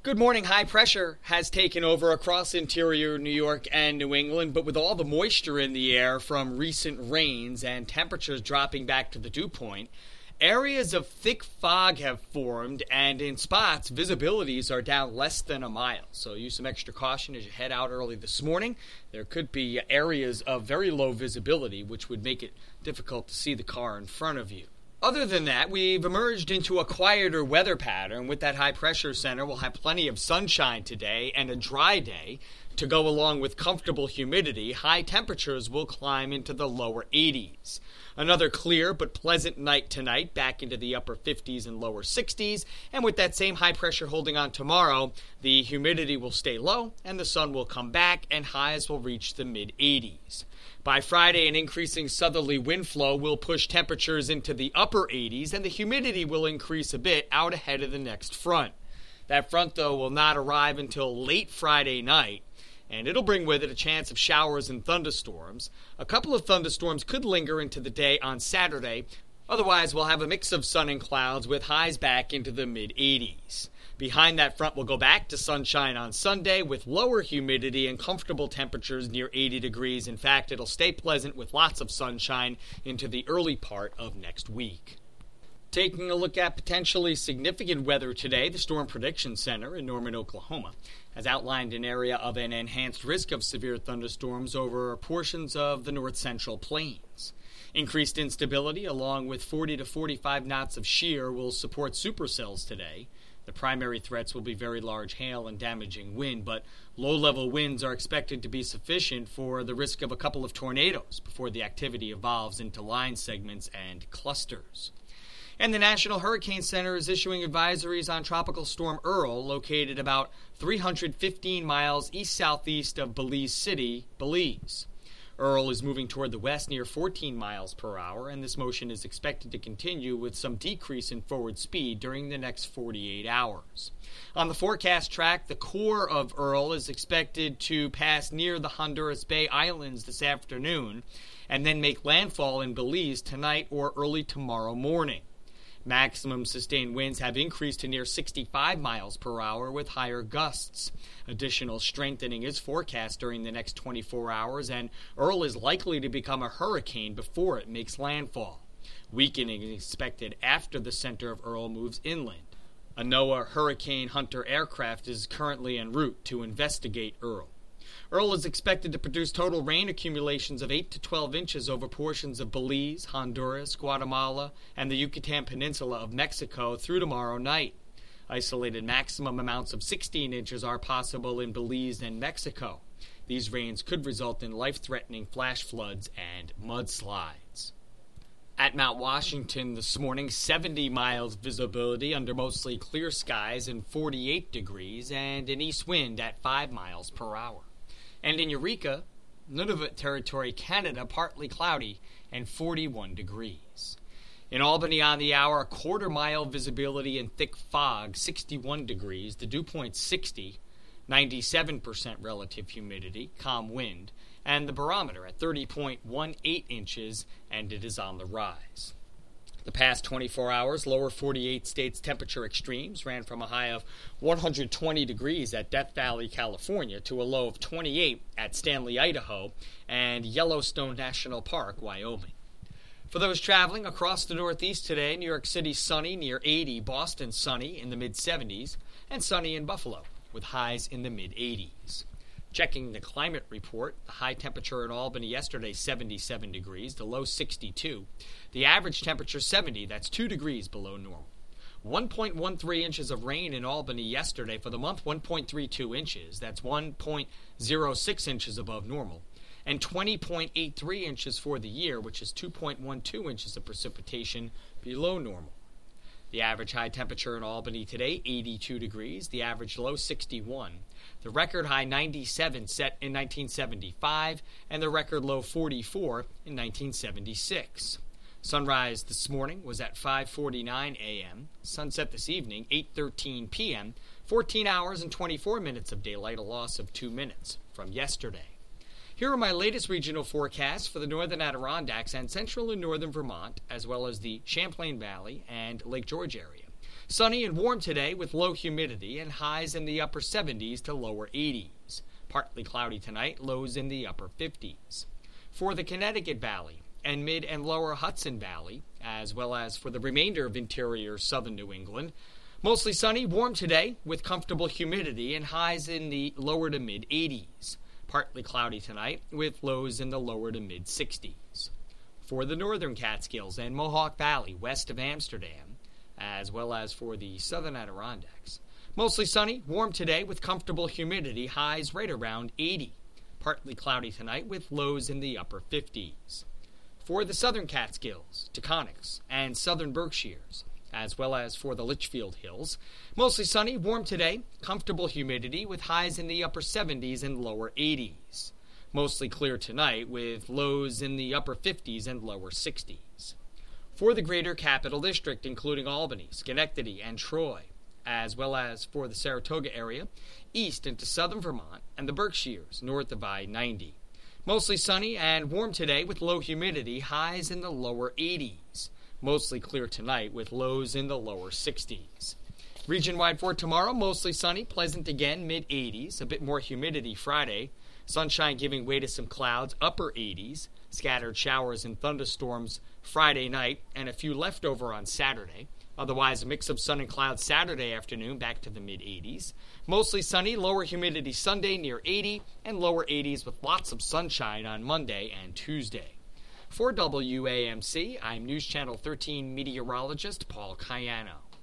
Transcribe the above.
Good morning. High pressure has taken over across interior New York and New England, but with all the moisture in the air from recent rains and temperatures dropping back to the dew point, areas of thick fog have formed, and in spots, visibilities are down less than a mile. So use some extra caution as you head out early this morning. There could be areas of very low visibility, which would make it difficult to see the car in front of you. Other than that, we've emerged into a quieter weather pattern. With that high pressure center, we'll have plenty of sunshine today and a dry day to go along with comfortable humidity. High temperatures will climb into the lower 80s. Another clear but pleasant night tonight, back into the upper 50s and lower 60s. And with that same high pressure holding on tomorrow, the humidity will stay low and the sun will come back and highs will reach the mid-80s. By Friday, an increasing southerly wind flow will push temperatures into the upper 80s, and the humidity will increase a bit out ahead of the next front. That front, though, will not arrive until late Friday night, and it'll bring with it a chance of showers and thunderstorms. A couple of thunderstorms could linger into the day on Saturday. Otherwise, we'll have a mix of sun and clouds with highs back into the mid-80s. Behind that front, we'll go back to sunshine on Sunday with lower humidity and comfortable temperatures near 80 degrees. In fact, it'll stay pleasant with lots of sunshine into the early part of next week. Taking a look at potentially significant weather today, the Storm Prediction Center in Norman, Oklahoma, has outlined an area of an enhanced risk of severe thunderstorms over portions of the north central plains. Increased instability along with 40 to 45 knots of shear will support supercells today. The primary threats will be very large hail and damaging wind, but low-level winds are expected to be sufficient for the risk of a couple of tornadoes before the activity evolves into line segments and clusters. And the National Hurricane Center is issuing advisories on Tropical Storm Earl, located about 315 miles east-southeast of Belize City, Belize. Earl is moving toward the west near 14 miles per hour, and this motion is expected to continue with some decrease in forward speed during the next 48 hours. On the forecast track, the core of Earl is expected to pass near the Honduras Bay Islands this afternoon and then make landfall in Belize tonight or early tomorrow morning. Maximum sustained winds have increased to near 65 miles per hour with higher gusts. Additional strengthening is forecast during the next 24 hours, and Earl is likely to become a hurricane before it makes landfall. Weakening is expected after the center of Earl moves inland. A NOAA Hurricane Hunter aircraft is currently en route to investigate Earl. Earl is expected to produce total rain accumulations of 8 to 12 inches over portions of Belize, Honduras, Guatemala, and the Yucatan Peninsula of Mexico through tomorrow night. Isolated maximum amounts of 16 inches are possible in Belize and Mexico. These rains could result in life-threatening flash floods and mudslides. At Mount Washington this morning, 70 miles visibility under mostly clear skies and 48 degrees, and an east wind at 5 miles per hour. And in Eureka, Nunavut Territory, Canada, partly cloudy and 41 degrees. In Albany on the hour, a quarter-mile visibility and thick fog, 61 degrees, the dew point 60, 97% relative humidity, calm wind, and the barometer at 30.18 inches, and it is on the rise. The past 24 hours, lower 48 states temperature extremes ran from a high of 120 degrees at Death Valley, California, to a low of 28 at Stanley, Idaho, and Yellowstone National Park, Wyoming. For those traveling across the Northeast today, New York City sunny near 80, Boston sunny in the mid-70s, and sunny in Buffalo with highs in the mid-80s. Checking the climate report, the high temperature in Albany yesterday, 77 degrees, the low 62. The average temperature 70, that's 2 degrees below normal. 1.13 inches of rain in Albany yesterday. For the month, 1.32 inches, that's 1.06 inches above normal. And 20.83 inches for the year, which is 2.12 inches of precipitation below normal. The average high temperature in Albany today, 82 degrees. The average low, 61. The record high, 97, set in 1975, and the record low, 44, in 1976. Sunrise this morning was at 5:49 a.m. Sunset this evening, 8:13 p.m. 14 hours and 24 minutes of daylight, a loss of 2 minutes from yesterday. Here are my latest regional forecasts for the northern Adirondacks and central and northern Vermont, as well as the Champlain Valley and Lake George area. Sunny and warm today with low humidity and highs in the upper 70s to lower 80s. Partly cloudy tonight, lows in the upper 50s. For the Connecticut Valley and mid and lower Hudson Valley, as well as for the remainder of interior southern New England, mostly sunny, warm today with comfortable humidity and highs in the lower to mid 80s. Partly cloudy tonight with lows in the lower to mid 60s. For the northern Catskills and Mohawk Valley west of Amsterdam, as well as for the southern Adirondacks, mostly sunny, warm today with comfortable humidity, highs right around 80. Partly cloudy tonight with lows in the upper 50s. For the southern Catskills, Taconics, and southern Berkshires, as well as for the Litchfield Hills, mostly sunny, warm today, comfortable humidity with highs in the upper 70s and lower 80s. Mostly clear tonight with lows in the upper 50s and lower 60s. For the greater Capital District, including Albany, Schenectady, and Troy, as well as for the Saratoga area, east into southern Vermont, and the Berkshires, north of I-90. Mostly sunny and warm today with low humidity, highs in the lower 80s. Mostly clear tonight with lows in the lower 60s. Region-wide for tomorrow, mostly sunny, pleasant again, mid-80s, a bit more humidity Friday. Sunshine giving way to some clouds, upper 80s, scattered showers and thunderstorms Friday night, and a few leftover on Saturday. Otherwise, a mix of sun and clouds Saturday afternoon, back to the mid-80s. Mostly sunny, lower humidity Sunday near 80, and lower 80s with lots of sunshine on Monday and Tuesday. For WAMC, I'm News Channel 13 meteorologist Paul Cayano.